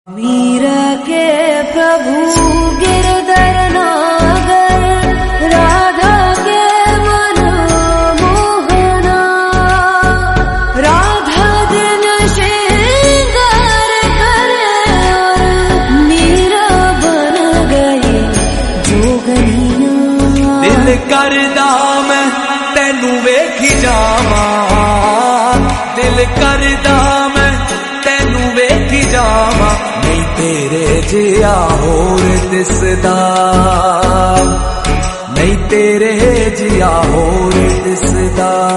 मीरा के प्रभु गिरधर नागर, राधा के मन मोहना, राधा दिन श्रृंगार करे और मीरा बन गई जोगनिया। दिल करदा मैं तेनू वेखी जावा, दिल करदा मैं तेनू वेखी जावा, नहीं तेरे जिया होर दिसदा, नहीं तेरे जिया होर दिसदा।